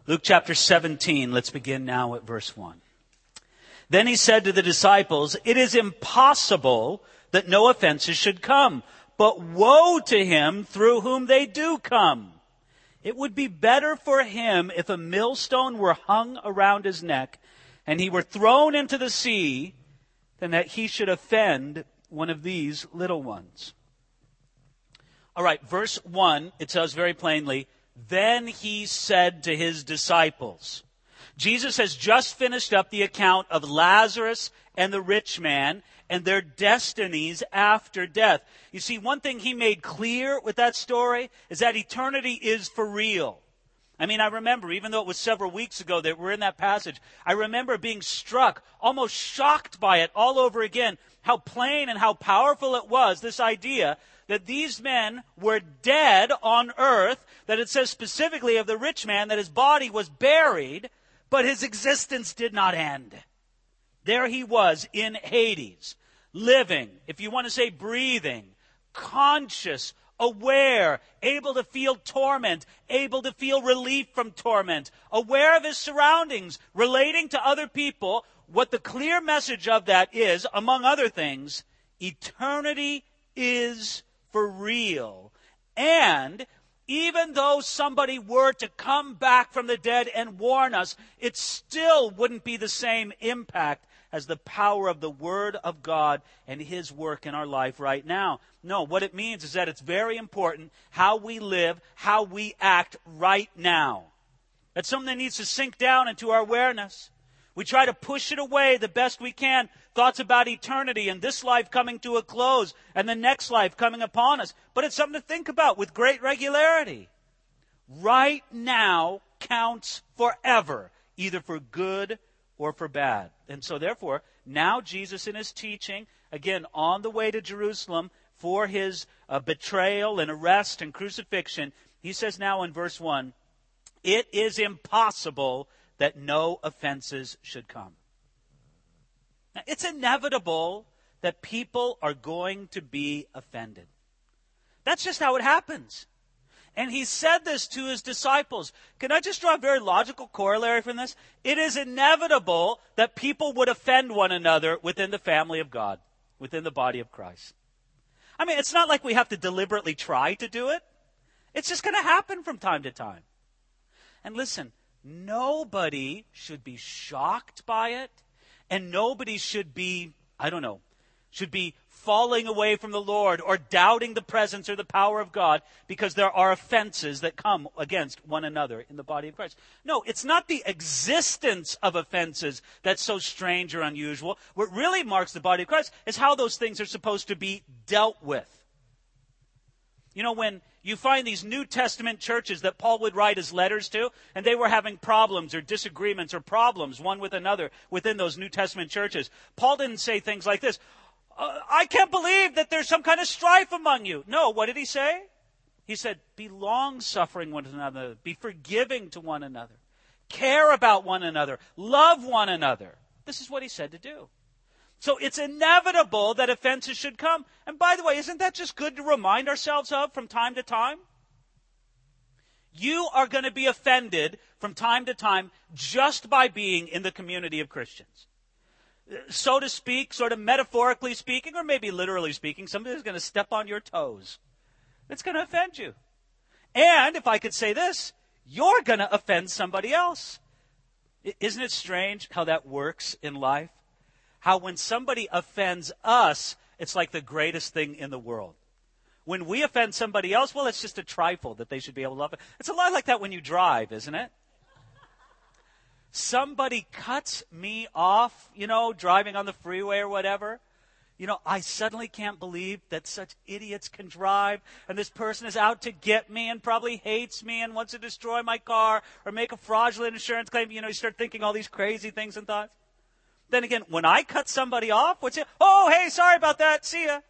Luke chapter 17, let's begin now at verse 1. Then he said to the disciples, "It is impossible that no offenses should come, but woe to him through whom they do come. It would be better for him if a millstone were hung around his neck and he were thrown into the sea than that he should offend one of these little ones." All right, verse 1, it says very plainly, "Then he said to his disciples." Jesus has just finished up the account of Lazarus and the rich man and their destinies after death. You see, one thing he made clear with that story is that eternity is for real. I mean, I remember, even though it was several weeks ago that we're in that passage, I remember being struck, almost shocked by it all over again, how plain and how powerful it was, this idea that these men were dead on earth, that it says specifically of the rich man that his body was buried, but his existence did not end. There he was in Hades, living, if you want to say breathing, conscious, aware, able to feel torment, able to feel relief from torment, aware of his surroundings, relating to other people. What the clear message of that is, among other things, eternity is for real. And even though somebody were to come back from the dead and warn us, it still wouldn't be the same impact as the power of the Word of God and His work in our life right now. No, what it means is that it's very important how we live, how we act right now. That's something that needs to sink down into our awareness. We try to push it away the best we can. Thoughts about eternity and this life coming to a close and the next life coming upon us. But it's something to think about with great regularity. Right now counts forever, either for good or for bad. And so therefore, now Jesus in his teaching, again, on the way to Jerusalem for his betrayal and arrest and crucifixion, he says now in verse 1, "It is impossible that no offenses should come." Now, it's inevitable that people are going to be offended. That's just how it happens. And he said this to his disciples. Can I just draw a very logical corollary from this? It is inevitable that people would offend one another within the family of God, within the body of Christ. I mean, it's not like we have to deliberately try to do it. It's just going to happen from time to time. And listen, nobody should be shocked by it, and nobody should be, should be falling away from the Lord or doubting the presence or the power of God because there are offenses that come against one another in the body of Christ. No, it's not the existence of offenses that's so strange or unusual. What really marks the body of Christ is how those things are supposed to be dealt with. You know, when you find these New Testament churches that Paul would write his letters to, and they were having problems or disagreements or problems one with another within those New Testament churches, Paul didn't say things like this, "I can't believe that there's some kind of strife among you." No, what did he say? He said, be long-suffering one another, be forgiving to one another, care about one another, love one another. This is what he said to do. So it's inevitable that offenses should come. And by the way, isn't that just good to remind ourselves of from time to time? You are going to be offended from time to time just by being in the community of Christians. So to speak, sort of metaphorically speaking, or maybe literally speaking, somebody's going to step on your toes. It's going to offend you. And if I could say this, you're going to offend somebody else. Isn't it strange how that works in life? How when somebody offends us, it's like the greatest thing in the world. When we offend somebody else, well, it's just a trifle that they should be able to love it. It's a lot like that when you drive, isn't it? Somebody cuts me off, driving on the freeway or whatever. I suddenly can't believe that such idiots can drive, and this person is out to get me and probably hates me and wants to destroy my car or make a fraudulent insurance claim. You start thinking all these crazy things and thoughts. Then again, when I cut somebody off, oh, hey, sorry about that, see ya.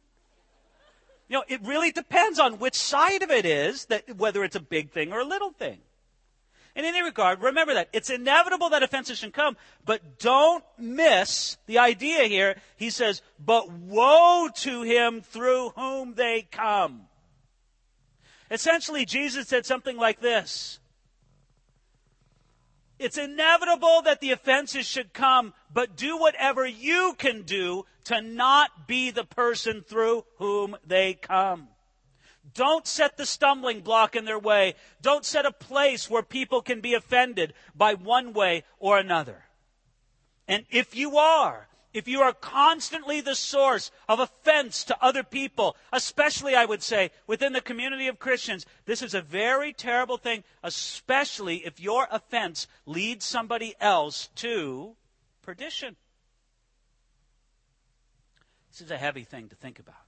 It really depends on which side of it is, that whether it's a big thing or a little thing. In any regard, remember that. It's inevitable that offenses should come, but don't miss the idea here. He says, but woe to him through whom they come. Essentially, Jesus said something like this. It's inevitable that the offenses should come, but do whatever you can do to not be the person through whom they come. Don't set the stumbling block in their way. Don't set a place where people can be offended by one way or another. And if you are constantly the source of offense to other people, especially, I would say, within the community of Christians, this is a very terrible thing, especially if your offense leads somebody else to perdition. This is a heavy thing to think about.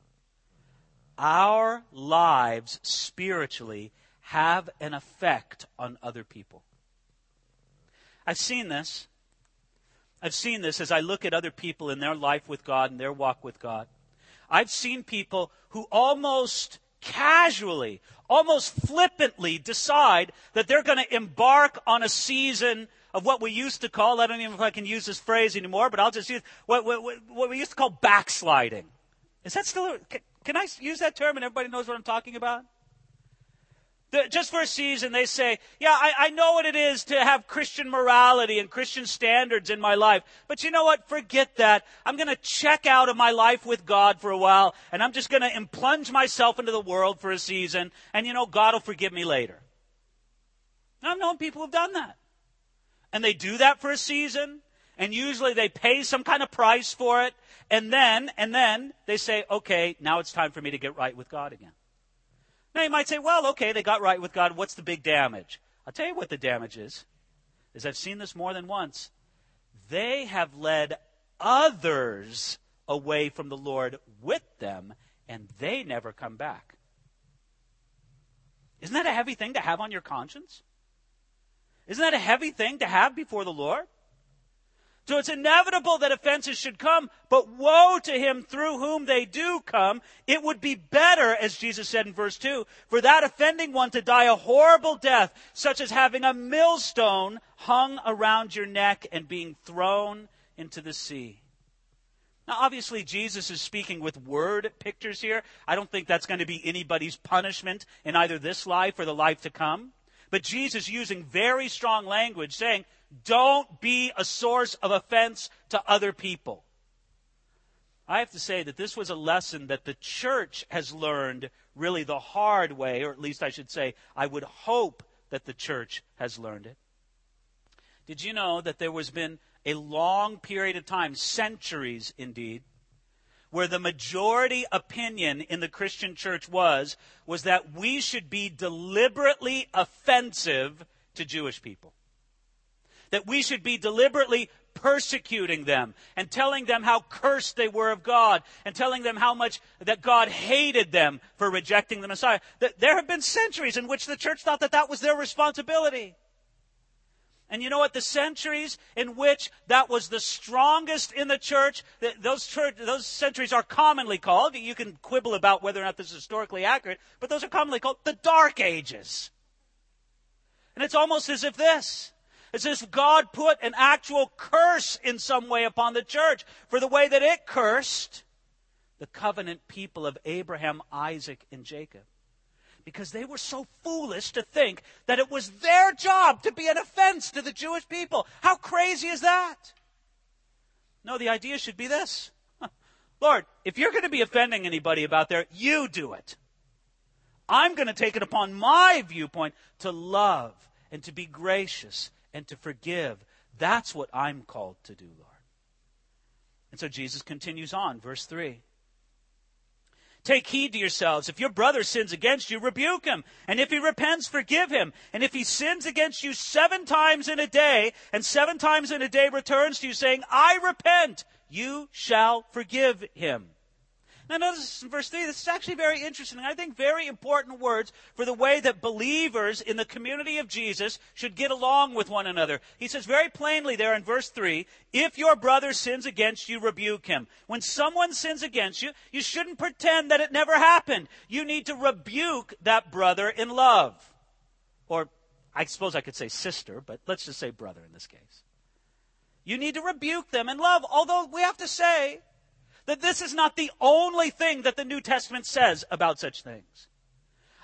Our lives spiritually have an effect on other people. I've seen this as I look at other people in their life with God and their walk with God. I've seen people who almost casually, almost flippantly decide that they're going to embark on a season of what we used to call, I don't even know if I can use this phrase anymore, but I'll just use what we used to call backsliding. Is that still, can I use that term and everybody knows what I'm talking about? Just for a season, they say, yeah, I know what it is to have Christian morality and Christian standards in my life. But you know what? Forget that. I'm going to check out of my life with God for a while, and I'm just going to plunge myself into the world for a season, and God will forgive me later. And I've known people who've done that. And they do that for a season, and usually they pay some kind of price for it, and then they say, okay, now it's time for me to get right with God again. Now you might say, well, okay, they got right with God. What's the big damage? I'll tell you what the damage is I've seen this more than once. They have led others away from the Lord with them, and they never come back. Isn't that a heavy thing to have on your conscience? Isn't that a heavy thing to have before the Lord? So it's inevitable that offenses should come, but woe to him through whom they do come. It would be better, as Jesus said in verse 2, for that offending one to die a horrible death, such as having a millstone hung around your neck and being thrown into the sea. Now, obviously, Jesus is speaking with word pictures here. I don't think that's going to be anybody's punishment in either this life or the life to come. But Jesus using very strong language, saying, don't be a source of offense to other people. I have to say that this was a lesson that the church has learned really the hard way, or at least I should say, I would hope that the church has learned it. Did you know that there has been a long period of time, centuries indeed, where the majority opinion in the Christian church was that we should be deliberately offensive to Jewish people? That we should be deliberately persecuting them and telling them how cursed they were of God and telling them how much that God hated them for rejecting the Messiah. There have been centuries in which the church thought that was their responsibility. And you know what? The centuries in which that was the strongest in the church, those centuries are commonly called, you can quibble about whether or not this is historically accurate, but those are commonly called the Dark Ages. And it's almost as if God put an actual curse in some way upon the church for the way that it cursed the covenant people of Abraham, Isaac, and Jacob. Because they were so foolish to think that it was their job to be an offense to the Jewish people. How crazy is that? No, the idea should be this. Lord, if you're going to be offending anybody about there, you do it. I'm going to take it upon my viewpoint to love and to be gracious and to forgive. That's what I'm called to do, Lord. And so Jesus continues on, verse 3. Take heed to yourselves. If your brother sins against you, rebuke him. And if he repents, forgive him. And if he sins against you 7 times in a day, and 7 times in a day returns to you saying, I repent, you shall forgive him. Now notice in verse 3, this is actually very interesting, and I think very important words for the way that believers in the community of Jesus should get along with one another. He says very plainly there in verse 3, if your brother sins against you, rebuke him. When someone sins against you, you shouldn't pretend that it never happened. You need to rebuke that brother in love. Or I suppose I could say sister, but let's just say brother in this case. You need to rebuke them in love, although we have to say that this is not the only thing that the New Testament says about such things.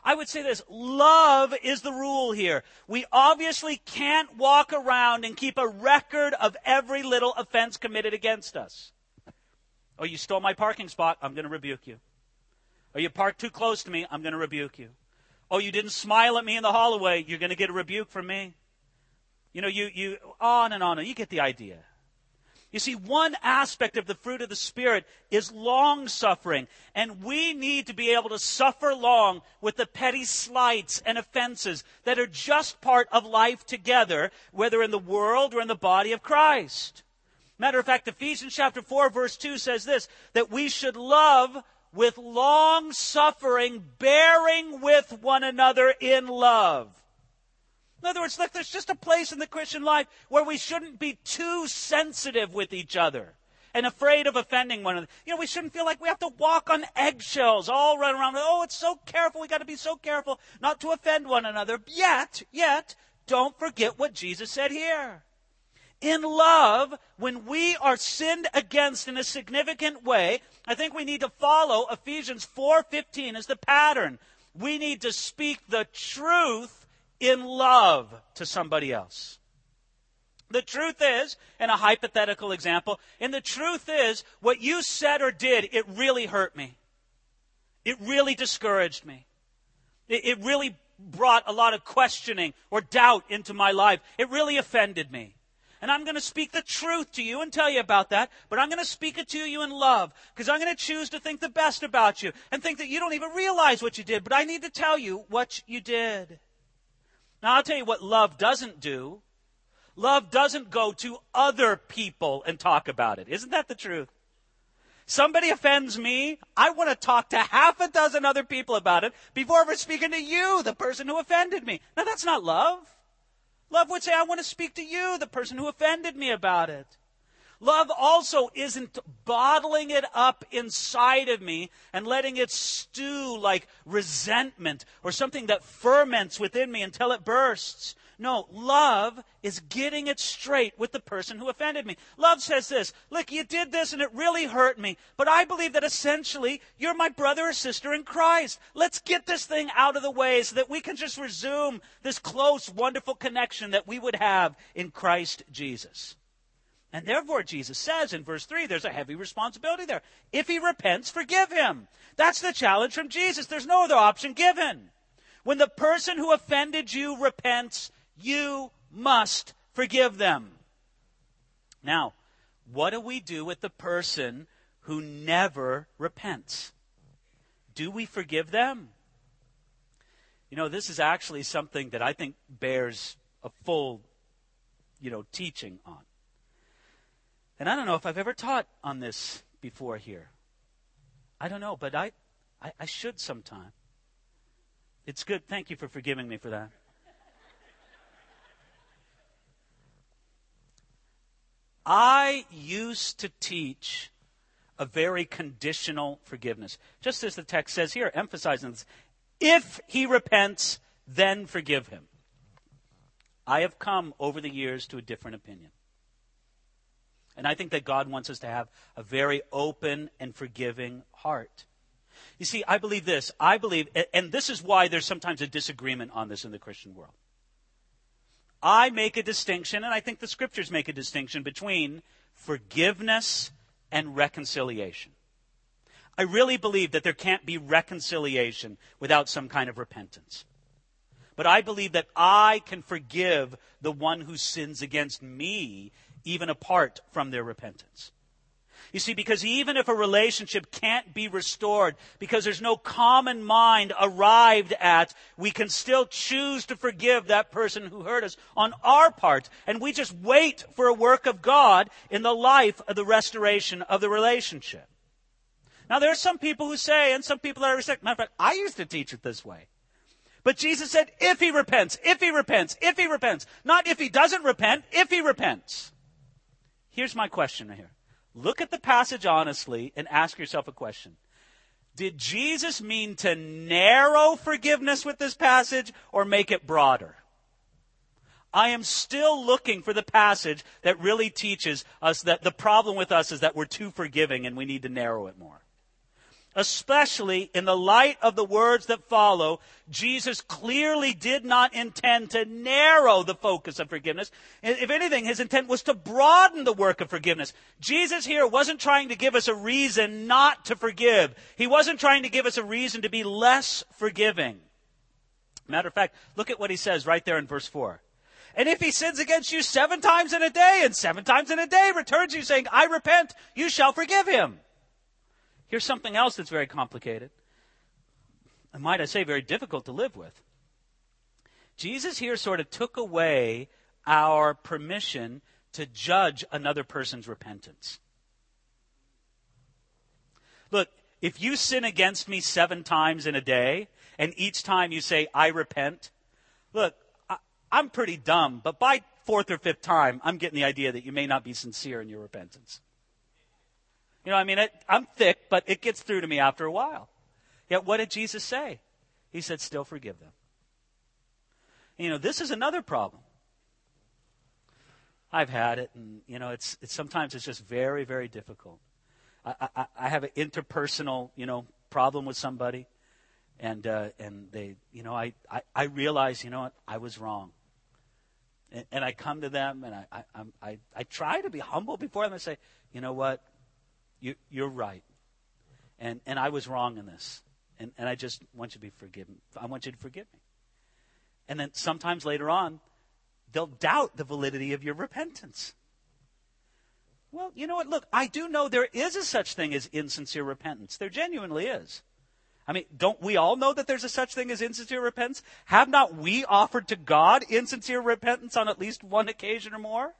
I would say this, love is the rule here. We obviously can't walk around and keep a record of every little offense committed against us. Oh, you stole my parking spot, I'm going to rebuke you. Oh, you parked too close to me, I'm going to rebuke you. Oh, you didn't smile at me in the hallway, you're going to get a rebuke from me. You know, you on and on, and you get the idea. You see, one aspect of the fruit of the Spirit is long-suffering, and we need to be able to suffer long with the petty slights and offenses that are just part of life together, whether in the world or in the body of Christ. Matter of fact, Ephesians chapter 4, verse 2 says this, that we should love with long-suffering, bearing with one another in love. In other words, look, there's just a place in the Christian life where we shouldn't be too sensitive with each other and afraid of offending one another. You know, we shouldn't feel like we have to walk on eggshells, all run around. Oh, it's so careful. We got to be so careful not to offend one another. Yet, don't forget what Jesus said here. In love, when we are sinned against in a significant way, I think we need to follow Ephesians 4:15 as the pattern. We need to speak the truth in love to somebody else. The truth is, in a hypothetical example, and the truth is, what you said or did, it really hurt me. It really discouraged me. It really brought a lot of questioning or doubt into my life. It really offended me. And I'm going to speak the truth to you and tell you about that, but I'm going to speak it to you in love, because I'm going to choose to think the best about you and think that you don't even realize what you did, but I need to tell you what you did. Now, I'll tell you what love doesn't do. Love doesn't go to other people and talk about it. Isn't that the truth? Somebody offends me, I want to talk to half a dozen other people about it before ever speaking to you, the person who offended me. Now, that's not love. Love would say, I want to speak to you, the person who offended me, about it. Love also isn't bottling it up inside of me and letting it stew like resentment or something that ferments within me until it bursts. No, love is getting it straight with the person who offended me. Love says this, look, you did this and it really hurt me, but I believe that essentially you're my brother or sister in Christ. Let's get this thing out of the way so that we can just resume this close, wonderful connection that we would have in Christ Jesus. And therefore, Jesus says in verse 3, there's a heavy responsibility there. If he repents, forgive him. That's the challenge from Jesus. There's no other option given. When the person who offended you repents, you must forgive them. Now, what do we do with the person who never repents? Do we forgive them? You know, this is actually something that I think bears a full, teaching on. And I don't know if I've ever taught on this before here. I don't know, but I should sometime. It's good. Thank you for forgiving me for that. I used to teach a very conditional forgiveness. Just as the text says here, emphasizing this. If he repents, then forgive him. I have come over the years to a different opinion. And I think that God wants us to have a very open and forgiving heart. You see, I believe this. And this is why there's sometimes a disagreement on this in the Christian world. I make a distinction, and I think the Scriptures make a distinction between forgiveness and reconciliation. I really believe that there can't be reconciliation without some kind of repentance. But I believe that I can forgive the one who sins against me even apart from their repentance. You see, because even if a relationship can't be restored, because there's no common mind arrived at, we can still choose to forgive that person who hurt us on our part. And we just wait for a work of God in the life of the restoration of the relationship. Now, there are some people who say, and some people that I respect, matter of fact, I used to teach it this way. But Jesus said, if he repents, if he repents, if he repents. Not if he doesn't repent, if he repents. Here's my question right here. Look at the passage honestly and ask yourself a question. Did Jesus mean to narrow forgiveness with this passage or make it broader? I am still looking for the passage that really teaches us that the problem with us is that we're too forgiving and we need to narrow it more. especially in the light of the words that follow, Jesus clearly did not intend to narrow the focus of forgiveness. If anything, his intent was to broaden the work of forgiveness. Jesus here wasn't trying to give us a reason not to forgive. He wasn't trying to give us a reason to be less forgiving. Matter of fact, look at what he says right there in verse 4. And if he sins against you 7 times in a day, and 7 times in a day returns you saying, I repent, you shall forgive him. Here's something else that's very complicated, and might I say very difficult to live with. Jesus here sort of took away our permission to judge another person's repentance. Look, if you sin against me 7 times in a day, and each time you say, I repent, look, I'm pretty dumb, but by 4th or 5th time, I'm getting the idea that you may not be sincere in your repentance. You know, I mean, I'm thick, but it gets through to me after a while. Yet what did Jesus say? He said, still forgive them. You know, this is another problem. I've had it, and, you know, it's sometimes it's just very, very difficult. I have an interpersonal, you know, problem with somebody, and they, you know, I realize, you know what, I was wrong. And I come to them, and I try to be humble before them and say, you know what, you're right. And I was wrong in this. And I just want you to be forgiven. I want you to forgive me. And then sometimes later on, they'll doubt the validity of your repentance. Well, you know what? Look, I do know there is a such thing as insincere repentance. There genuinely is. I mean, don't we all know that there's a such thing as insincere repentance? Have not we offered to God insincere repentance on at least one occasion or more?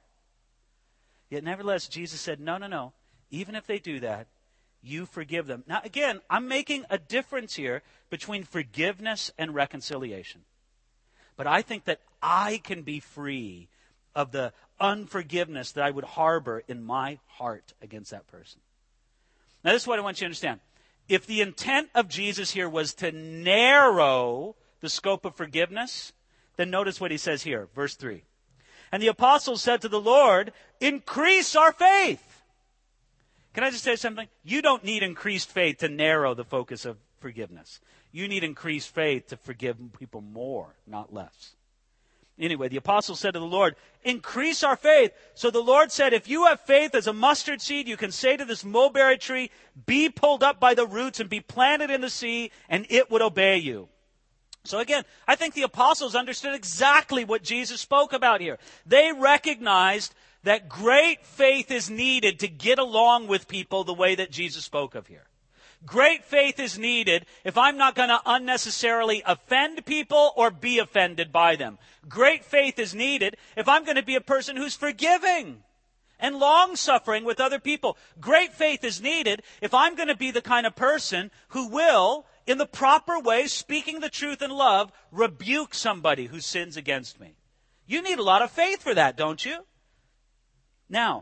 Yet nevertheless, Jesus said, no. Even if they do that, you forgive them. Now, again, I'm making a difference here between forgiveness and reconciliation. But I think that I can be free of the unforgiveness that I would harbor in my heart against that person. Now, this is what I want you to understand. If the intent of Jesus here was to narrow the scope of forgiveness, then notice what he says here, verse 3. And the apostles said to the Lord, increase our faith. Can I just say something? You don't need increased faith to narrow the focus of forgiveness. You need increased faith to forgive people more, not less. Anyway, the apostles said to the Lord, increase our faith. So the Lord said, if you have faith as a mustard seed, you can say to this mulberry tree, be pulled up by the roots and be planted in the sea, and it would obey you. So again, I think the apostles understood exactly what Jesus spoke about here. They recognized that great faith is needed to get along with people the way that Jesus spoke of here. Great faith is needed if I'm not going to unnecessarily offend people or be offended by them. Great faith is needed if I'm going to be a person who's forgiving and long-suffering with other people. Great faith is needed if I'm going to be the kind of person who will, in the proper way, speaking the truth in love, rebuke somebody who sins against me. You need a lot of faith for that, don't you? Now,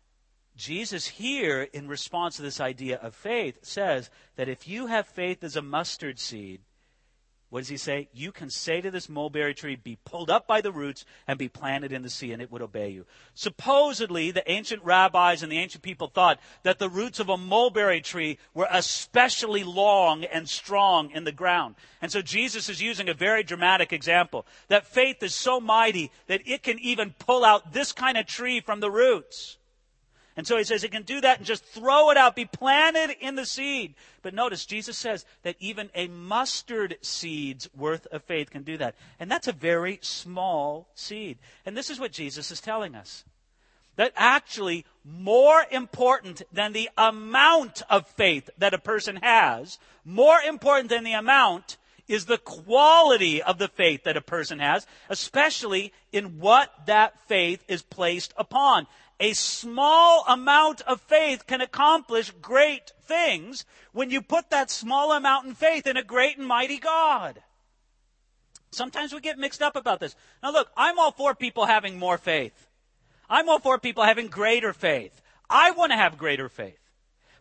Jesus here, in response to this idea of faith, says that if you have faith as a mustard seed, what does he say? You can say to this mulberry tree, be pulled up by the roots and be planted in the sea, and it would obey you. Supposedly, the ancient rabbis and the ancient people thought that the roots of a mulberry tree were especially long and strong in the ground. And so Jesus is using a very dramatic example, that faith is so mighty that it can even pull out this kind of tree from the roots. And so he says it can do that and just throw it out, be planted in the seed. But notice, Jesus says that even a mustard seed's worth of faith can do that. And that's a very small seed. And this is what Jesus is telling us. That actually, more important than the amount of faith that a person has, more important than the amount is the quality of the faith that a person has, especially in what that faith is placed upon. A small amount of faith can accomplish great things when you put that small amount in faith in a great and mighty God. Sometimes we get mixed up about this. Now look, I'm all for people having more faith. I'm all for people having greater faith. I want to have greater faith.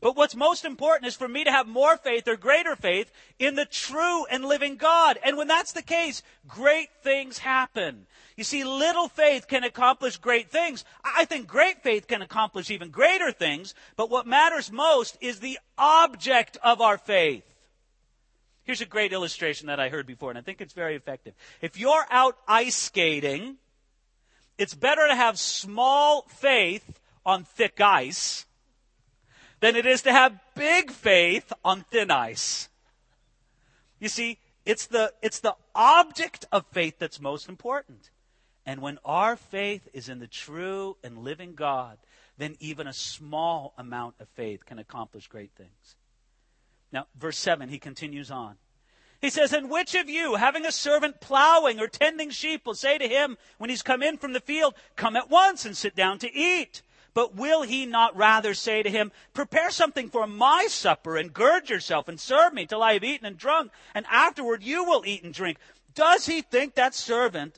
But what's most important is for me to have more faith or greater faith in the true and living God. And when that's the case, great things happen. You see, little faith can accomplish great things. I think great faith can accomplish even greater things. But what matters most is the object of our faith. Here's a great illustration that I heard before, and I think it's very effective. If you're out ice skating, it's better to have small faith on thick ice than it is to have big faith on thin ice. You see, it's the object of faith that's most important. And when our faith is in the true and living God, then even a small amount of faith can accomplish great things. Now, verse 7, he continues on. He says, and which of you, having a servant plowing or tending sheep, will say to him when he's come in from the field, come at once and sit down to eat? But will he not rather say to him, prepare something for my supper and gird yourself and serve me till I have eaten and drunk, and afterward you will eat and drink? Does he thank that servant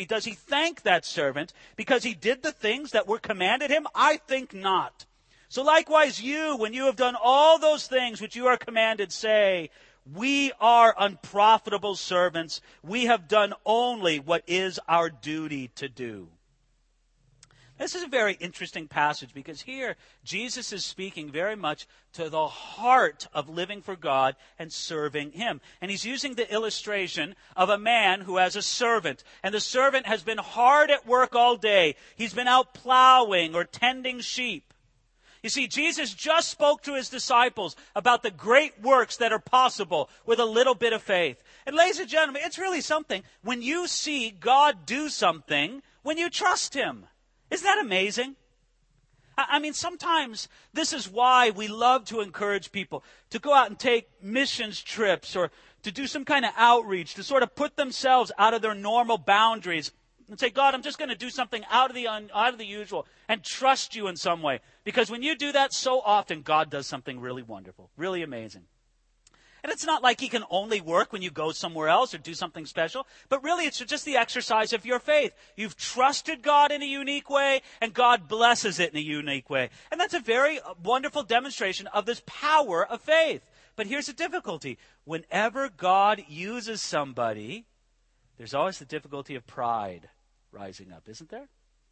because he did the things that were commanded him? I think not. So likewise you, when you have done all those things which you are commanded, say, we are unprofitable servants. We have done only what is our duty to do. This is a very interesting passage because here Jesus is speaking very much to the heart of living for God and serving Him. And He's using the illustration of a man who has a servant. And the servant has been hard at work all day. He's been out plowing or tending sheep. You see, Jesus just spoke to His disciples about the great works that are possible with a little bit of faith. And ladies and gentlemen, it's really something when you see God do something, when you trust Him. Isn't that amazing? I mean, sometimes this is why we love to encourage people to go out and take missions trips or to do some kind of outreach, to sort of put themselves out of their normal boundaries and say, God, I'm just going to do something out of the usual and trust you in some way. Because when you do that so often, God does something really wonderful, really amazing. And it's not like He can only work when you go somewhere else or do something special, but really it's just the exercise of your faith. You've trusted God in a unique way, and God blesses it in a unique way. And that's a very wonderful demonstration of this power of faith. But here's the difficulty. Whenever God uses somebody, there's always the difficulty of pride rising up, isn't there?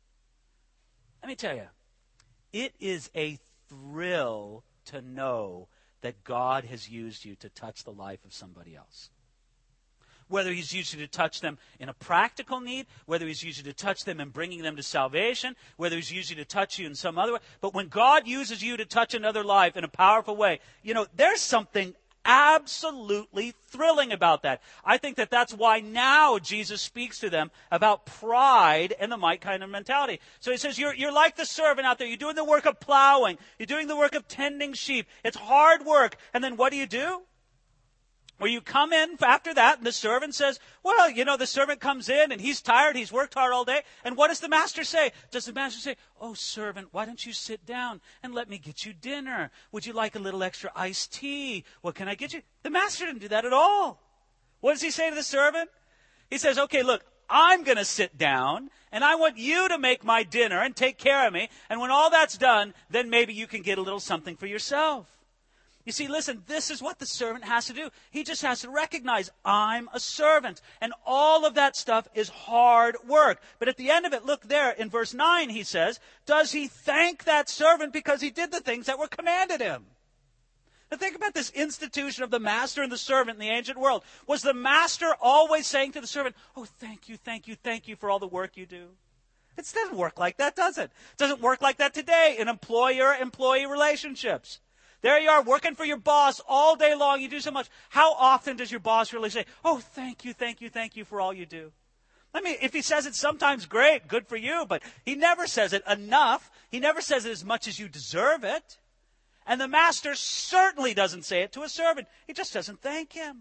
Let me tell you, it is a thrill to know that God has used you to touch the life of somebody else. Whether He's used you to touch them in a practical need, whether He's used you to touch them in bringing them to salvation, whether He's used you to touch you in some other way. But when God uses you to touch another life in a powerful way, there's something absolutely thrilling about that. I think that that's why now Jesus speaks to them about pride and the might kind of mentality. So He says, you're like the servant out there. You're doing the work of plowing. You're doing the work of tending sheep. It's hard work. And then what do? Well, you come in after that, and the servant says, well, the servant comes in, and he's tired, he's worked hard all day, and what does the master say? Does the master say, oh, servant, why don't you sit down and let me get you dinner? Would you like a little extra iced tea? What can I get you? The master didn't do that at all. What does he say to the servant? He says, okay, look, I'm going to sit down, and I want you to make my dinner and take care of me, and when all that's done, then maybe you can get a little something for yourself. You see, listen, this is what the servant has to do. He just has to recognize, I'm a servant. And all of that stuff is hard work. But at the end of it, look there in verse 9, he says, does he thank that servant because he did the things that were commanded him? Now think about this institution of the master and the servant in the ancient world. Was the master always saying to the servant, oh, thank you for all the work you do? It doesn't work like that, does it? It doesn't work like that today in employer-employee relationships. There you are working for your boss all day long. You do so much. How often does your boss really say, oh, thank you for all you do? If he says it sometimes, great, good for you. But he never says it enough. He never says it as much as you deserve it. And the master certainly doesn't say it to a servant. He just doesn't thank him.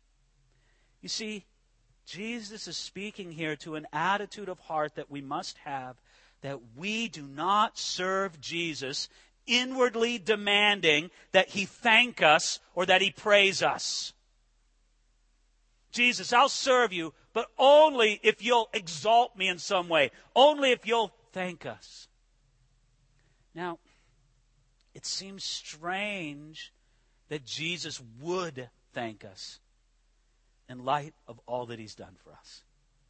You see, Jesus is speaking here to an attitude of heart that we must have, that we do not serve Jesus inwardly demanding that He thank us or that He praise us. Jesus, I'll serve you, but only if you'll exalt me in some way. Only if you'll thank us. Now, it seems strange that Jesus would thank us in light of all that he's done for us.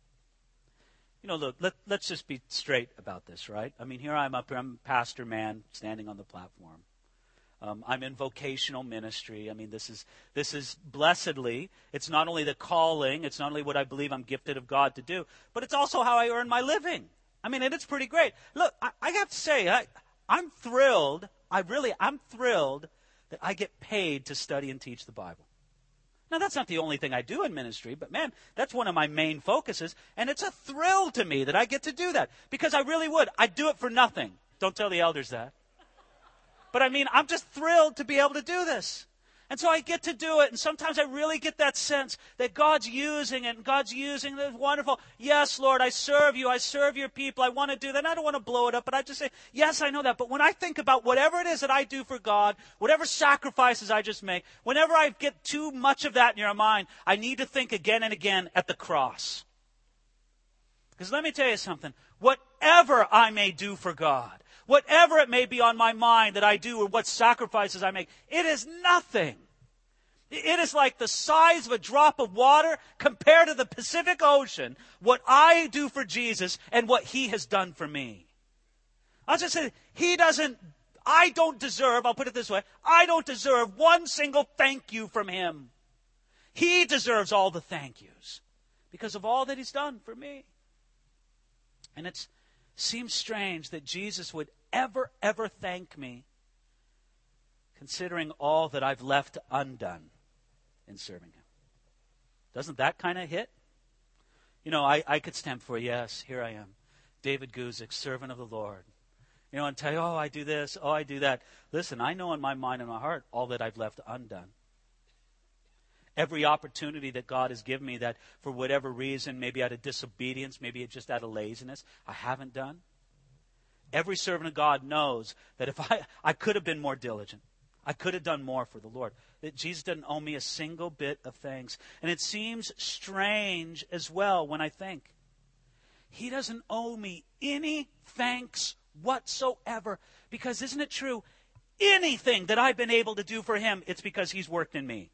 Look, let's just be straight about this, right? I mean, here I'm up here, I'm a pastor man standing on the platform. I'm in vocational ministry. I mean, this is blessedly, it's not only the calling, it's not only what I believe I'm gifted of God to do, but it's also how I earn my living. I mean, and it's pretty great. Look, I have to say, I'm thrilled. I'm thrilled that I get paid to study and teach the Bible. Now, that's not the only thing I do in ministry, but man, that's one of my main focuses, and it's a thrill to me that I get to do that, because I really would. I'd do it for nothing. Don't tell the elders that. But I mean, I'm just thrilled to be able to do this. And so I get to do it, and sometimes I really get that sense that God's using it, and God's using it. It's wonderful. Yes, Lord, I serve you. I serve your people. I want to do that. And I don't want to blow it up, but I just say, yes, I know that. But when I think about whatever it is that I do for God, whatever sacrifices I just make, whenever I get too much of that in your mind, I need to think again and again at the cross. Because let me tell you something. Whatever I may do for God, whatever it may be on my mind that I do or what sacrifices I make, it is nothing. It is like the size of a drop of water compared to the Pacific Ocean, what I do for Jesus and what he has done for me. I'll just say, I don't deserve, I'll put it this way, I don't deserve one single thank you from him. He deserves all the thank yous because of all that he's done for me. And it seems strange that Jesus would ever thank me, considering all that I've left undone in serving him. Doesn't that kind of hit? I could stand for, yes, here I am, David Guzik, servant of the Lord. And tell you, oh, I do this, oh, I do that. Listen, I know in my mind and my heart all that I've left undone. Every opportunity that God has given me that for whatever reason, maybe out of disobedience, maybe just out of laziness, I haven't done. Every servant of God knows that if I could have been more diligent. I could have done more for the Lord. That Jesus doesn't owe me a single bit of thanks. And it seems strange as well when I think, he doesn't owe me any thanks whatsoever. Because isn't it true? Anything that I've been able to do for him, it's because he's worked in me.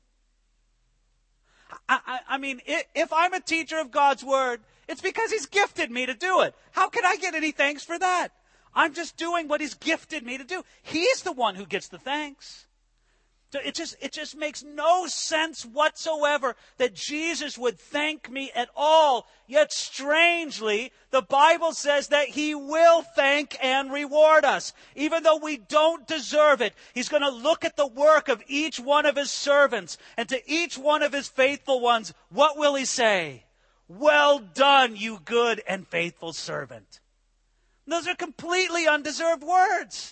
I mean, if I'm a teacher of God's Word, it's because he's gifted me to do it. How can I get any thanks for that? I'm just doing what he's gifted me to do. He's the one who gets the thanks. So it just makes no sense whatsoever that Jesus would thank me at all. Yet strangely, the Bible says that he will thank and reward us. Even though we don't deserve it, he's going to look at the work of each one of his servants, and to each one of his faithful ones, what will he say? Well done, you good and faithful servant. Those are completely undeserved words.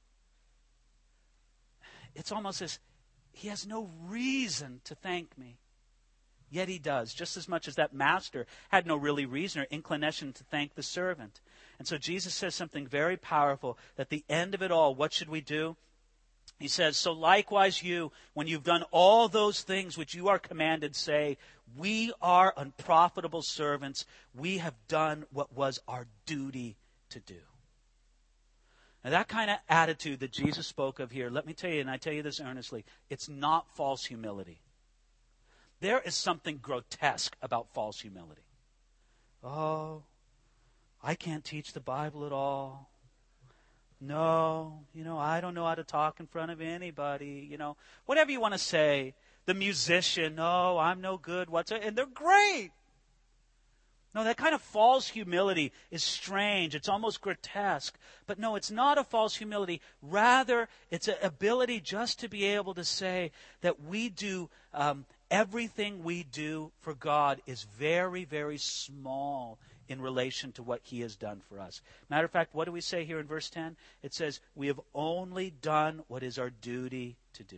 It's almost as he has no reason to thank me. Yet he does, just as much as that master had no really reason or inclination to thank the servant. And so Jesus says something very powerful. At the end of it all, what should we do? He says, so likewise you, when you've done all those things which you are commanded, say, we are unprofitable servants. We have done what was our duty to do. Now, that kind of attitude that Jesus spoke of here, let me tell you, and I tell you this earnestly, it's not false humility. There is something grotesque about false humility. Oh, I can't teach the Bible at all. No, I don't know how to talk in front of anybody. Whatever you want to say. The musician, no, I'm no good whatsoever. And they're great. No, that kind of false humility is strange. It's almost grotesque. But no, it's not a false humility. Rather, it's an ability just to be able to say that we do, everything we do for God is very, very small in relation to what he has done for us. Matter of fact, what do we say here in verse 10? It says, we have only done what is our duty to do.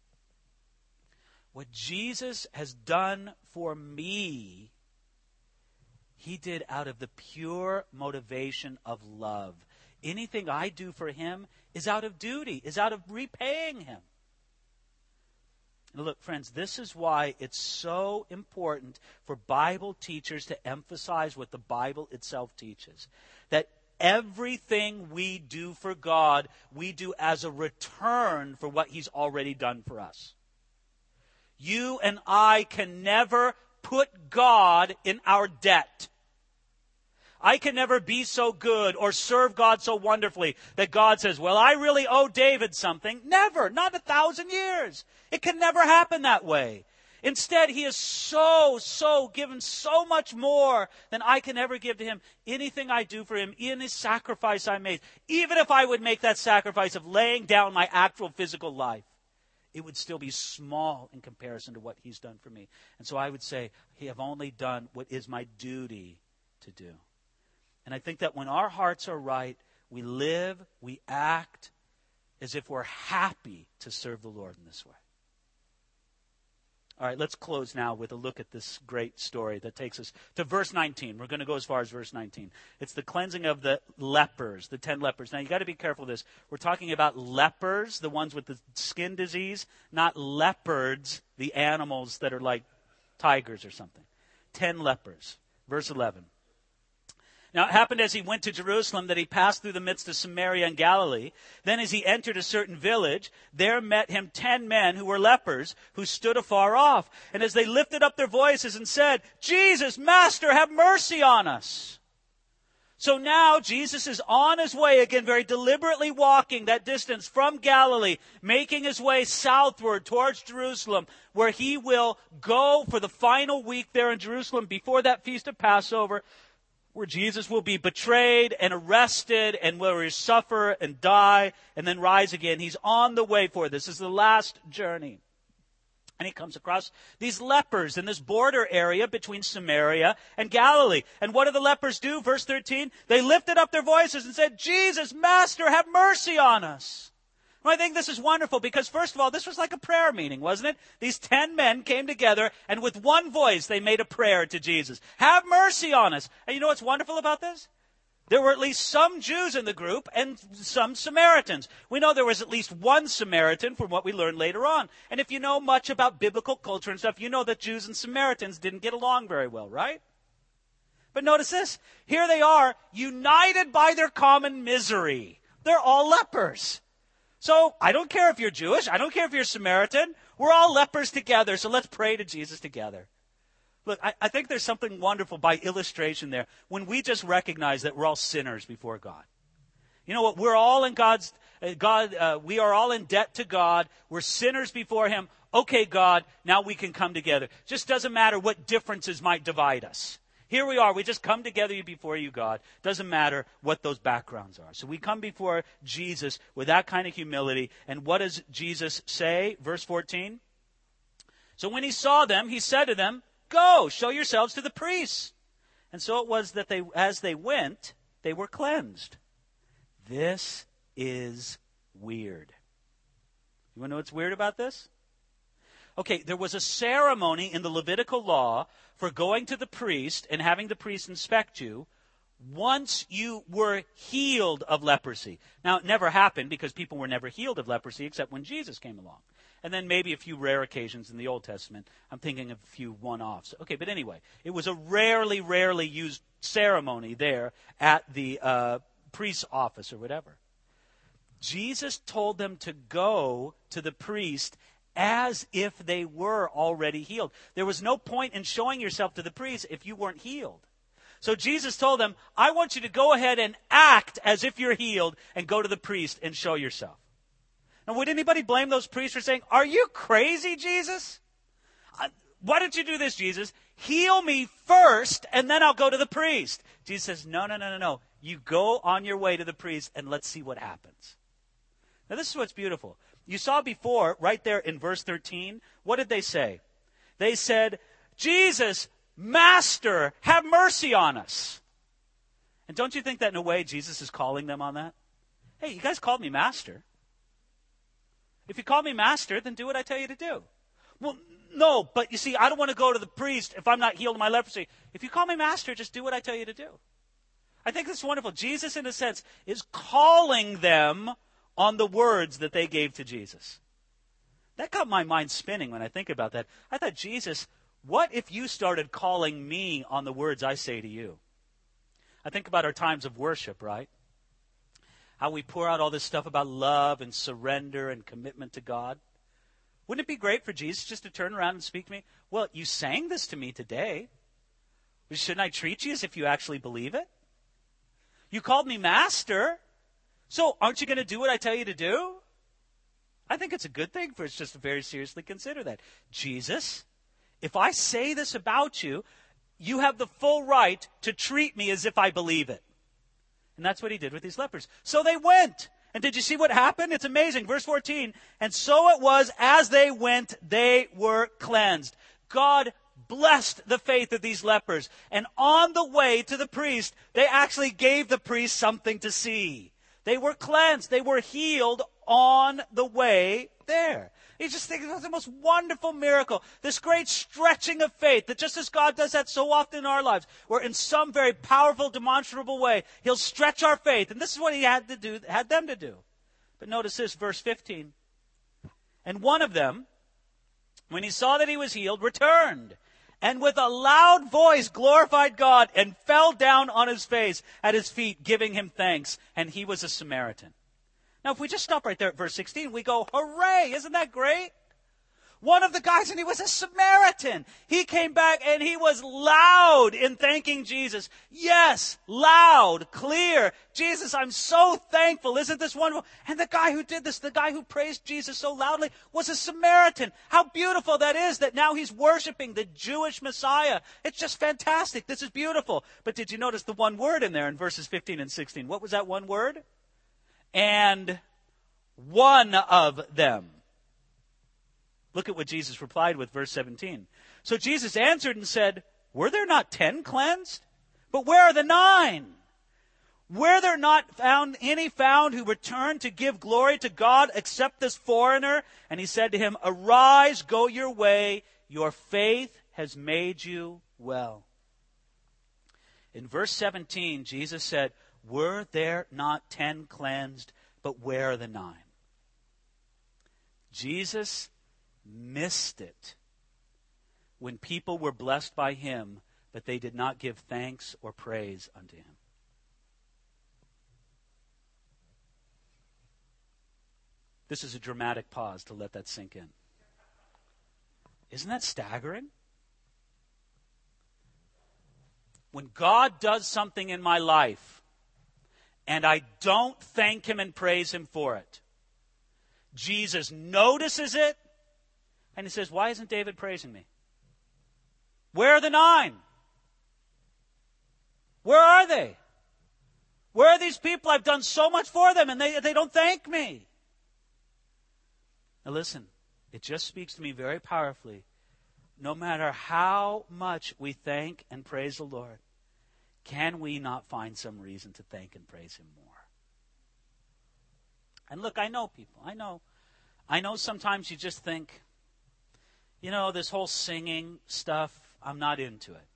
What Jesus has done for me, he did out of the pure motivation of love. Anything I do for him is out of duty, is out of repaying him. Now look, friends, this is why it's so important for Bible teachers to emphasize what the Bible itself teaches. That everything we do for God, we do as a return for what he's already done for us. You and I can never put God in our debt. I can never be so good or serve God so wonderfully that God says, well, I really owe David something. Never, not 1,000 years. It can never happen that way. Instead, he is so given so much more than I can ever give to him. Anything I do for him, in his sacrifice I made, even if I would make that sacrifice of laying down my actual physical life, it would still be small in comparison to what he's done for me. And so I would say, I have only done what is my duty to do. And I think that when our hearts are right, we live, we act as if we're happy to serve the Lord in this way. All right, let's close now with a look at this great story that takes us to verse 19. We're going to go as far as verse 19. It's the cleansing of the lepers, the 10 lepers. Now, you got to be careful of this. We're talking about lepers, the ones with the skin disease, not leopards, the animals that are like tigers or something. 10 lepers. Verse 11. Now it happened as he went to Jerusalem that he passed through the midst of Samaria and Galilee. Then as he entered a certain village, there met him 10 men who were lepers, who stood afar off. And as they lifted up their voices and said, Jesus, Master, have mercy on us. So now Jesus is on his way again, very deliberately walking that distance from Galilee, making his way southward towards Jerusalem, where he will go for the final week there in Jerusalem before that feast of Passover, where Jesus will be betrayed and arrested and where he suffer and die and then rise again. He's on the way for this. This is the last journey. And he comes across these lepers in this border area between Samaria and Galilee. And what do the lepers do? Verse 13, they lifted up their voices and said, Jesus, Master, have mercy on us. Well, I think this is wonderful because, first of all, this was like a prayer meeting, wasn't it? These 10 men came together and with one voice they made a prayer to Jesus. Have mercy on us. And you know what's wonderful about this? There were at least some Jews in the group and some Samaritans. We know there was at least one Samaritan from what we learned later on. And if you know much about biblical culture and stuff, you know that Jews and Samaritans didn't get along very well, right? But notice this. Here they are, united by their common misery. They're all lepers. So I don't care if you're Jewish. I don't care if you're Samaritan. We're all lepers together, so let's pray to Jesus together. Look, I think there's something wonderful by illustration there when we just recognize that we're all sinners before God. You know what? We're all in we are all in debt to God. We're sinners before him. Okay, God, now we can come together. Just doesn't matter what differences might divide us. Here we are. We just come together before you, God. Doesn't matter what those backgrounds are. So we come before Jesus with that kind of humility. And what does Jesus say? Verse 14. So when he saw them, he said to them, go, show yourselves to the priests. And so it was that as they went, they were cleansed. This is weird. You want to know what's weird about this? Okay, there was a ceremony in the Levitical law for going to the priest and having the priest inspect you once you were healed of leprosy. Now, it never happened because people were never healed of leprosy except when Jesus came along. And then maybe a few rare occasions in the Old Testament. I'm thinking of a few one-offs. Okay, but anyway, it was a rarely used ceremony there at the priest's office or whatever. Jesus told them to go to the priest as if they were already healed. There was no point in showing yourself to the priest if you weren't healed. So Jesus told them, I want you to go ahead and act as if you're healed and go to the priest and show yourself. Now, would anybody blame those priests for saying, are you crazy, Jesus? Why don't you do this, Jesus? Heal me first, and then I'll go to the priest. Jesus says, no. You go on your way to the priest, and let's see what happens. Now, this is what's beautiful. You saw before, right there in verse 13, what did they say? They said, Jesus, Master, have mercy on us. And don't you think that in a way Jesus is calling them on that? Hey, you guys called me Master. If you call me Master, then do what I tell you to do. Well, no, but you see, I don't want to go to the priest if I'm not healed of my leprosy. If you call me Master, just do what I tell you to do. I think this is wonderful. Jesus, in a sense, is calling them on the words that they gave to Jesus. That got my mind spinning when I think about that. I thought, Jesus, what if you started calling me on the words I say to you? I think about our times of worship, right? How we pour out all this stuff about love and surrender and commitment to God. Wouldn't it be great for Jesus just to turn around and speak to me? Well, you sang this to me today. Shouldn't I treat you as if you actually believe it? You called me master. So aren't you going to do what I tell you to do? I think it's a good thing for us just to very seriously consider that. Jesus, if I say this about you, you have the full right to treat me as if I believe it. And that's what he did with these lepers. So they went. And did you see what happened? It's amazing. Verse 14. And so it was, as they went, they were cleansed. God blessed the faith of these lepers. And on the way to the priest, they actually gave the priest something to see. They were cleansed. They were healed on the way there. You just think it was the most wonderful miracle. This great stretching of faith that just as God does that so often in our lives, where in some very powerful, demonstrable way, he'll stretch our faith. And this is what he had them to do. But notice this, verse 15. And one of them, when he saw that he was healed, returned, and with a loud voice glorified God, and fell down on his face at his feet, giving him thanks. And he was a Samaritan. Now, if we just stop right there at verse 16, we go, hooray, isn't that great? One of the guys, and he was a Samaritan. He came back and he was loud in thanking Jesus. Yes, loud, clear. Jesus, I'm so thankful. Isn't this wonderful? And the guy who did this, the guy who praised Jesus so loudly, was a Samaritan. How beautiful that is that now he's worshiping the Jewish Messiah. It's just fantastic. This is beautiful. But did you notice the one word in there in verses 15 and 16? What was that one word? And one of them. Look at what Jesus replied with, verse 17. So Jesus answered and said, were there not 10 cleansed? But where are the 9? Were there not any found who returned to give glory to God except this foreigner? And he said to him, arise, go your way. Your faith has made you well. In verse 17, Jesus said, were there not 10 cleansed, but where are the 9? Jesus missed it when people were blessed by him, but they did not give thanks or praise unto him. This is a dramatic pause to let that sink in. Isn't that staggering? When God does something in my life, and I don't thank him and praise him for it, Jesus notices it, and he says, why isn't David praising me? Where are the 9? Where are they? Where are these people? I've done so much for them, and they don't thank me. Now listen, it just speaks to me very powerfully. No matter how much we thank and praise the Lord, can we not find some reason to thank and praise him more? And look, I know people. I know sometimes you just think, this whole singing stuff, I'm not into it.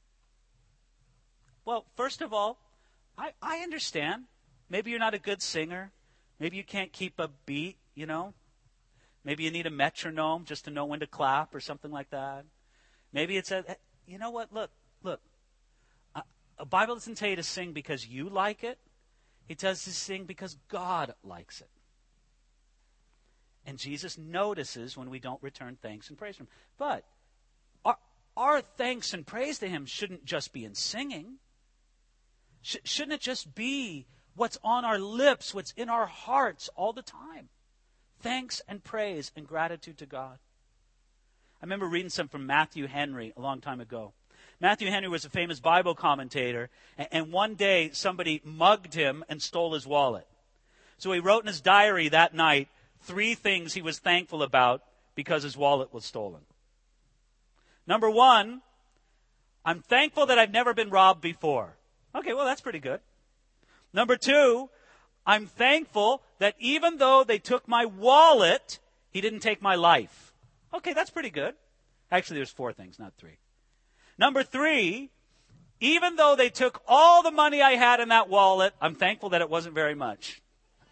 Well, first of all, I understand. Maybe you're not a good singer. Maybe you can't keep a beat, Maybe you need a metronome just to know when to clap or something like that. Maybe it's you know what, look. The Bible doesn't tell you to sing because you like it. He tells you to sing because God likes it. And Jesus notices when we don't return thanks and praise to him. But our thanks and praise to him shouldn't just be in singing. Shouldn't it just be what's on our lips, what's in our hearts all the time? Thanks and praise and gratitude to God. I remember reading some from Matthew Henry a long time ago. Matthew Henry was a famous Bible commentator, and one day somebody mugged him and stole his wallet. So he wrote in his diary that night 3 things he was thankful about because his wallet was stolen. Number 1, I'm thankful that I've never been robbed before. Okay, well, that's pretty good. Number 2, I'm thankful that even though they took my wallet, he didn't take my life. Okay, that's pretty good. Actually, there's 4 things, not 3. Number 3, even though they took all the money I had in that wallet, I'm thankful that it wasn't very much.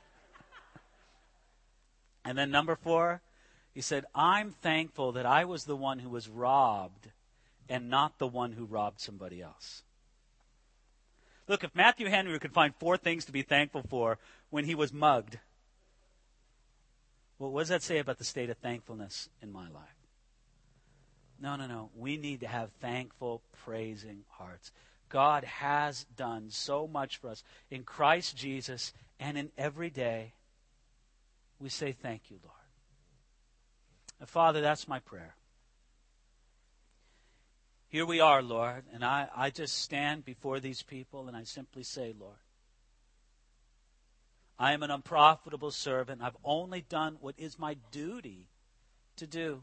And then number 4, he said, I'm thankful that I was the one who was robbed and not the one who robbed somebody else. Look, if Matthew Henry could find 4 things to be thankful for when he was mugged, well, what does that say about the state of thankfulness in my life? No. We need to have thankful, praising hearts. God has done so much for us in Christ Jesus, and in every day we say thank you, Lord. And Father, that's my prayer. Here we are, Lord, and I just stand before these people and I simply say, Lord, I am an unprofitable servant. I've only done what is my duty to do.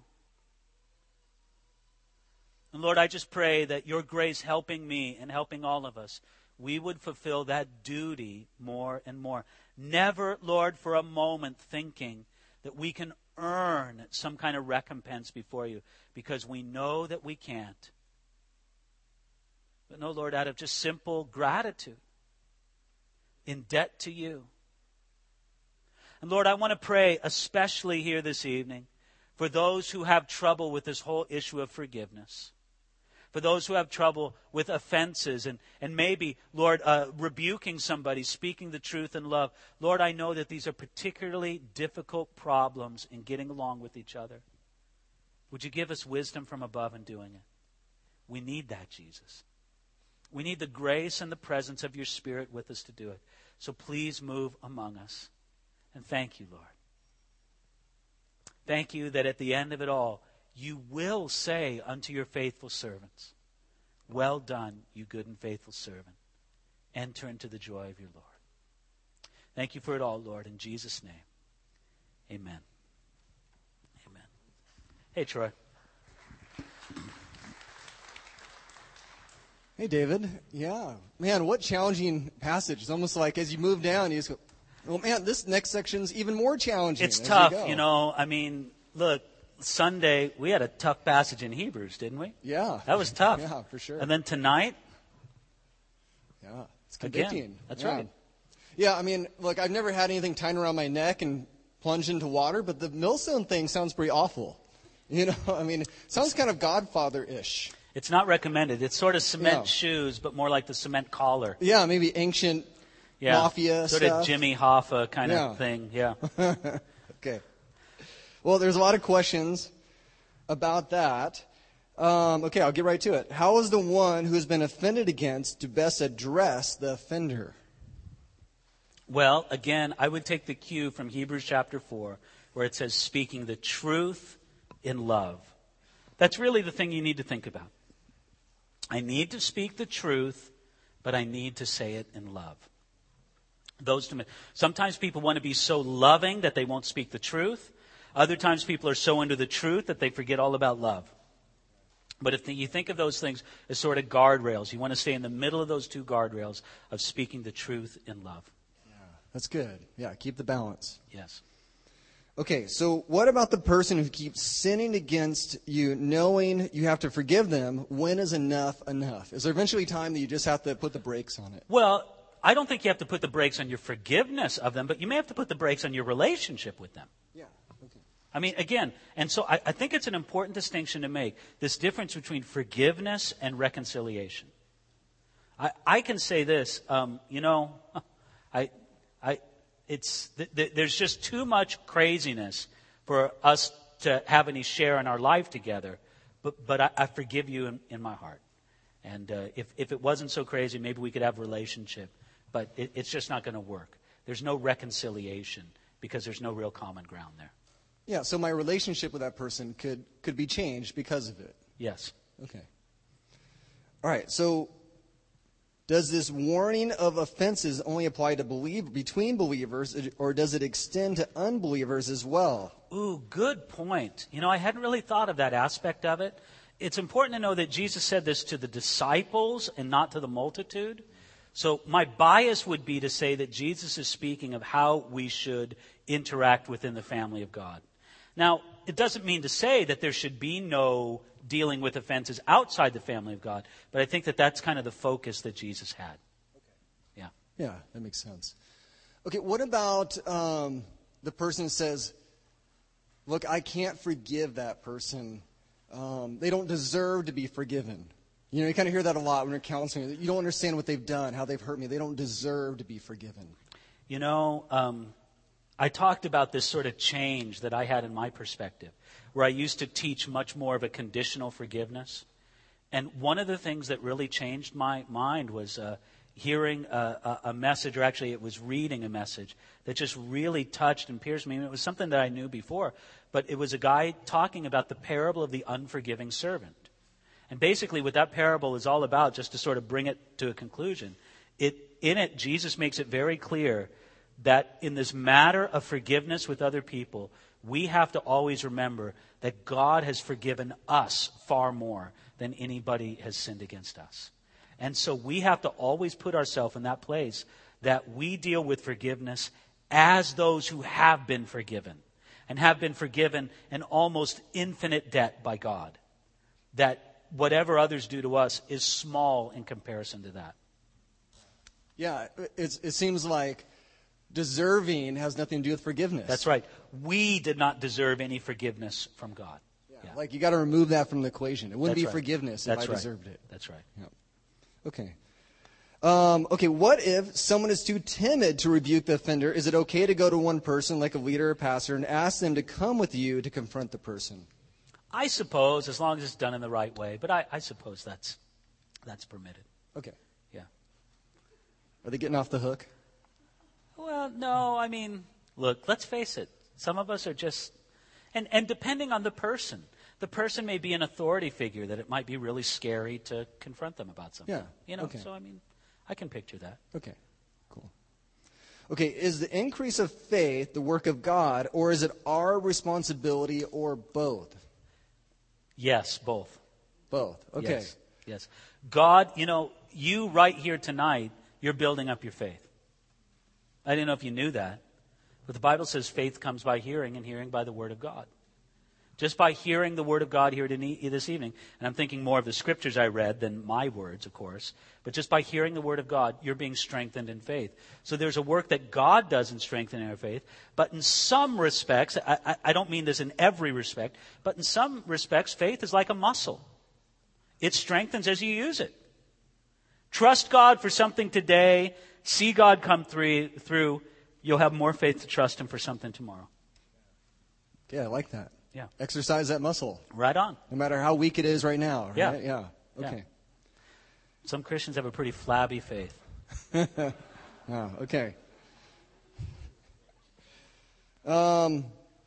And Lord, I just pray that your grace helping me and helping all of us, we would fulfill that duty more and more. Never, Lord, for a moment thinking that we can earn some kind of recompense before you, because we know that we can't. But no, Lord, out of just simple gratitude, in debt to you. And Lord, I want to pray especially here this evening for those who have trouble with this whole issue of forgiveness. For those who have trouble with offenses and maybe, Lord, rebuking somebody, speaking the truth in love. Lord, I know that these are particularly difficult problems in getting along with each other. Would you give us wisdom from above in doing it? We need that, Jesus. We need the grace and the presence of your Spirit with us to do it. So please move among us. And thank you, Lord. Thank you that at the end of it all, you will say unto your faithful servants, well done, you good and faithful servant. Enter into the joy of your Lord. Thank you for it all, Lord. In Jesus' name, amen. Amen. Hey, Troy. Hey, David. Yeah. Man, what challenging passage. It's almost like as you move down, you just go, oh, man, this next section's even more challenging. It's tough, I mean, look, Sunday, we had a tough passage in Hebrews, didn't we? Yeah. That was tough. Yeah, for sure. And then tonight? Yeah, it's convicting. Again, that's right. Yeah, I mean, look, I've never had anything tied around my neck and plunged into water, but the millstone thing sounds pretty awful. I mean, it sounds kind of Godfather-ish. It's not recommended. It's sort of cement shoes, but more like the cement collar. Yeah, maybe ancient mafia sort stuff. Of Jimmy Hoffa kind of thing, yeah. Okay. Well, there's a lot of questions about that. Okay, I'll get right to it. How is the one who has been offended against to best address the offender? Well, again, I would take the cue from Hebrews chapter 4, where it says speaking the truth in love. That's really the thing you need to think about. I need to speak the truth, but I need to say it in love. Sometimes people want to be so loving that they won't speak the truth. Other times people are so into the truth that they forget all about love. But if you think of those things as sort of guardrails, you want to stay in the middle of those two guardrails of speaking the truth in love. Yeah, that's good. Yeah, keep the balance. Yes. Okay, so what about the person who keeps sinning against you, knowing you have to forgive them? When is enough enough? Is there eventually time that you just have to put the brakes on it? Well, I don't think you have to put the brakes on your forgiveness of them, but you may have to put the brakes on your relationship with them. Yeah, okay. I mean, again, and so I think it's an important distinction to make, this difference between forgiveness and reconciliation. I can say this, there's just too much craziness for us to have any share in our life together, but I forgive you in my heart. And if it wasn't so crazy, maybe we could have a relationship, but it's just not going to work. There's no reconciliation because there's no real common ground there. Yeah, so my relationship with that person could be changed because of it. Yes. Okay. All right, so does this warning of offenses only apply to between believers, or does it extend to unbelievers as well? Ooh, good point. I hadn't really thought of that aspect of it. It's important to know that Jesus said this to the disciples and not to the multitude. So my bias would be to say that Jesus is speaking of how we should interact within the family of God. Now, it doesn't mean to say that there should be no dealing with offenses outside the family of God, but I think that that's kind of the focus that Jesus had. Okay. Yeah. Yeah, that makes sense. Okay, what about the person who says, look, I can't forgive that person. They don't deserve to be forgiven. You know, you kind of hear that a lot when you're counseling. You don't understand what they've done, how they've hurt me. They don't deserve to be forgiven. You know, I talked about this sort of change that I had in my perspective, where I used to teach much more of a conditional forgiveness. And one of the things that really changed my mind was hearing a message, or actually it was reading a message that just really touched and pierced me. And it was something that I knew before, but it was a guy talking about the parable of the unforgiving servant. And basically what that parable is all about, just to sort of bring it to a conclusion, in it, Jesus makes it very clear that in this matter of forgiveness with other people, we have to always remember that God has forgiven us far more than anybody has sinned against us. And so we have to always put ourselves in that place that we deal with forgiveness as those who have been forgiven, and have been forgiven an almost infinite debt by God. That whatever others do to us is small in comparison to that. Yeah, it seems like deserving has nothing to do with forgiveness. That's right. We did not deserve any forgiveness from God. Yeah. Like, you got to remove that from the equation. It wouldn't That's be right. forgiveness if That's I right. deserved it. That's right. Yeah. Okay. Okay, what if someone is too timid to rebuke the offender? Is it okay to go to one person, like a leader or pastor, and ask them to come with you to confront the person? I suppose, as long as it's done in the right way. But I suppose that's permitted. Okay. Yeah. Are they getting off the hook? Well, no, I mean, look, let's face it. Some of us are just, and depending on the person may be an authority figure that it might be really scary to confront them about something. Yeah. You know, okay. so I mean, I can picture that. Okay, cool. Okay, is the increase of faith the work of God, or is it our responsibility, or both? Yes, both. Both, okay. Yes. God, you know, you right here tonight, you're building up your faith. I didn't know if you knew that, but the Bible says faith comes by hearing, and hearing by the Word of God. Just by hearing the Word of God here this evening, and I'm thinking more of the scriptures I read than my words, of course, but just by hearing the Word of God, you're being strengthened in faith. So there's a work that God does in strengthening our faith, but in some respects, I don't mean this in every respect, but in some respects, faith is like a muscle. It strengthens as you use it. Trust God for something today, see God come through, you'll have more faith to trust Him for something tomorrow. Yeah, I like that. Yeah. Exercise that muscle. Right on. No matter how weak it is right now. Right? Yeah. Yeah. Okay. Yeah. Some Christians have a pretty flabby faith. Oh, okay. Do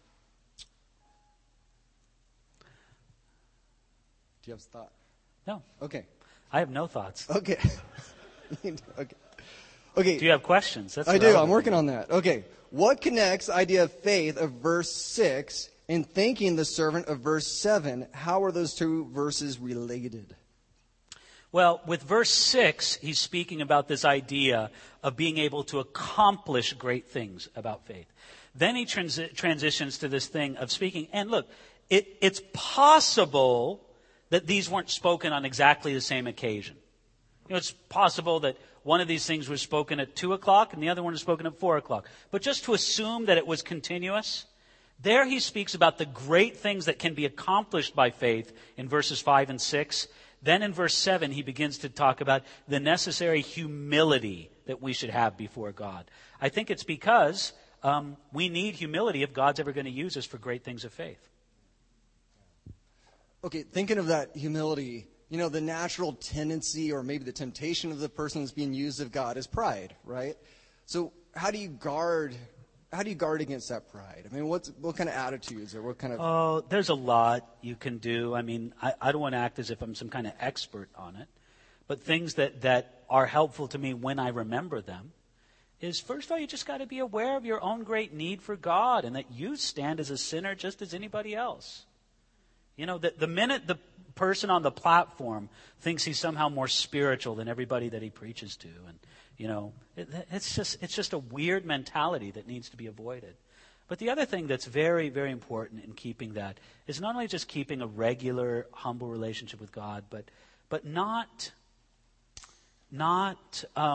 you have a thought? No. Okay. I have no thoughts. Okay. Okay. Okay. Do you have questions? That's I what do. would I'm working do. on that. Okay. What connects the idea of faith of verse 6 and thanking the servant of verse 7? How are those two verses related? Well, with verse 6, he's speaking about this idea of being able to accomplish great things about faith. Then he transitions to this thing of speaking. And look, it's possible that these weren't spoken on exactly the same occasion. You know, it's possible that one of these things was spoken at 2 o'clock and the other one was spoken at 4 o'clock. But just to assume that it was continuous, there he speaks about the great things that can be accomplished by faith in verses 5 and 6. Then in verse 7, he begins to talk about the necessary humility that we should have before God. I think it's because we need humility if God's ever going to use us for great things of faith. Okay, thinking of that humility, you know, the natural tendency or maybe the temptation of the person that's being used of God is pride, right? So how do you guard against that pride? I mean, what kind of attitudes or what kind of... Oh, there's a lot you can do. I mean, I don't want to act as if I'm some kind of expert on it. But things that are helpful to me when I remember them is, first of all, you just got to be aware of your own great need for God and that you stand as a sinner just as anybody else. You know, the minute the person on the platform thinks he's somehow more spiritual than everybody that he preaches to, and you know, it's just a weird mentality that needs to be avoided. But the other thing that's very, very important in keeping that is not only just keeping a regular, humble relationship with God, but not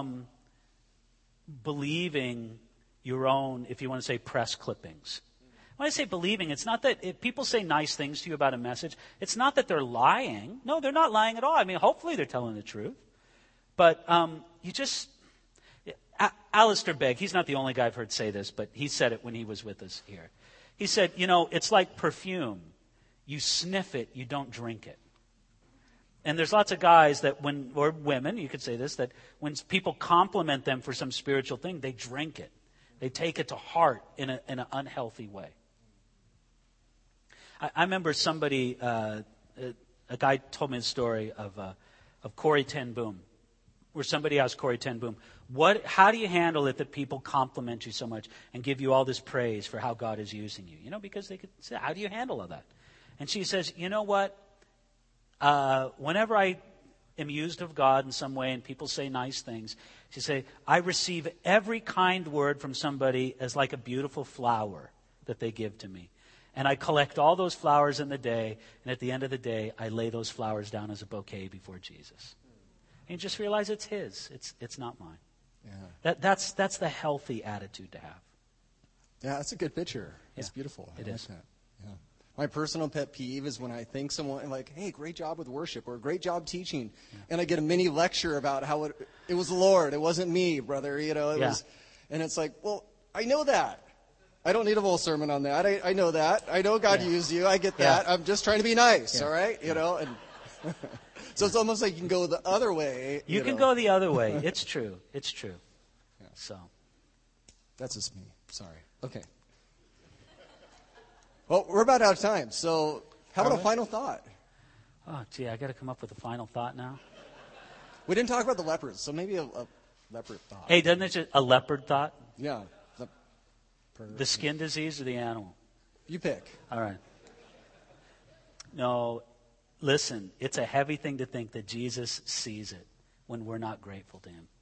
believing your own, if you want to say, press clippings. When I say believing, it's not that if people say nice things to you about a message, it's not that they're lying. No, they're not lying at all. I mean, hopefully they're telling the truth. But Alistair Begg, he's not the only guy I've heard say this, but he said it when he was with us here. He said, it's like perfume. You sniff it, you don't drink it. And there's lots of guys or women, you could say this, that when people compliment them for some spiritual thing, they drink it. They take it to heart in an unhealthy way. I remember somebody, a guy told me the story of Corrie Ten Boom, where somebody asked Corrie Ten Boom, how do you handle it that people compliment you so much and give you all this praise for how God is using you? Because they could say, how do you handle all that? And she says, you know what? Whenever I am used of God in some way and people say nice things, she say, I receive every kind word from somebody as like a beautiful flower that they give to me. And I collect all those flowers in the day, and at the end of the day, I lay those flowers down as a bouquet before Jesus. And you just realize it's his. It's not mine. Yeah. That's the healthy attitude to have. Yeah, that's a good picture. It's beautiful. It is. That. Yeah. My personal pet peeve is when I thank someone like, hey, great job with worship or great job teaching. Yeah. And I get a mini lecture about how it was the Lord. It wasn't me, brother. It was, and it's like, well, I know that. I don't need a whole sermon on that. I know that. I know God used you. I get that. I'm just trying to be nice, all right? And so it's almost like you can go the other way. You can go the other way. It's true. It's true. Yeah. So. That's just me. Sorry. Okay. Well, we're about out of time. So how about a final thought? Oh, gee, I got to come up with a final thought now. We didn't talk about the leopards, so maybe a leopard thought. Hey, doesn't it just a leopard thought? Yeah. The skin disease or the animal? You pick. All right. No, listen, it's a heavy thing to think that Jesus sees it when we're not grateful to him.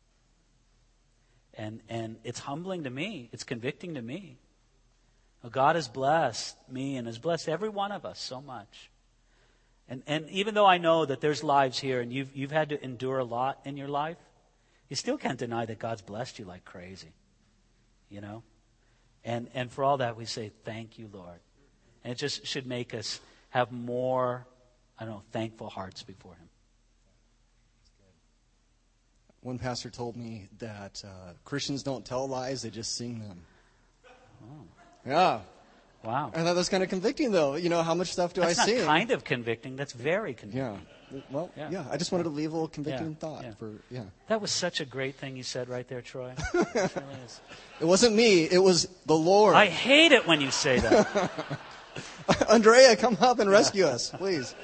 And it's humbling to me. It's convicting to me. God has blessed me and has blessed every one of us so much. And even though I know that there's lives here and you've had to endure a lot in your life, you still can't deny that God's blessed you like crazy. And for all that, we say, thank you, Lord. And it just should make us have more, thankful hearts before him. One pastor told me that Christians don't tell lies, they just sing them. Oh. Yeah. Wow. I thought that's kind of convicting, though. How much stuff do I sing? That's not kind of convicting. That's very convicting. Yeah. Well, yeah. I just wanted to leave a little convicting thought. That was such a great thing you said right there, Troy. It really is. It wasn't me. It was the Lord. I hate it when you say that. Andrea, come up and rescue us, please.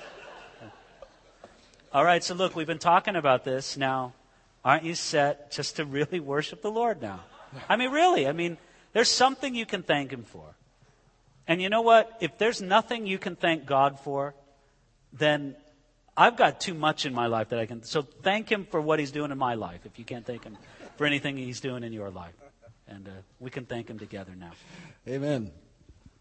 All right, so look, we've been talking about this. Now, aren't you set just to really worship the Lord now? I mean, really. There's something you can thank him for. And you know what? If there's nothing you can thank God for, then I've got too much in my life that I can. So thank him for what he's doing in my life if you can't thank him for anything he's doing in your life. And we can thank him together now. Amen.